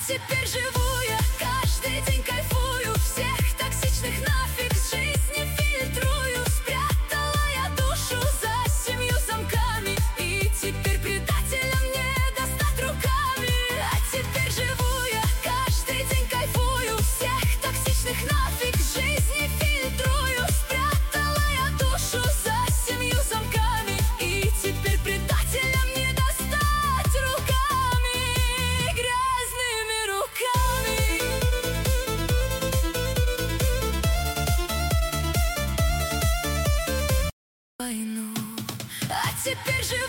теперь живу я, каждый день кайфую, всех токсичных нафиг с жизни фильтрую. Спрятала я душу за 7 замками, и теперь предателям не достать руками. А теперь живу я, каждый день кайфую, всех токсичных нафиг с жизни фильтрую. Спрятала я душу за 7 замками, и теперь предателям не достать руками, грязными руками. Войну. А теперь живу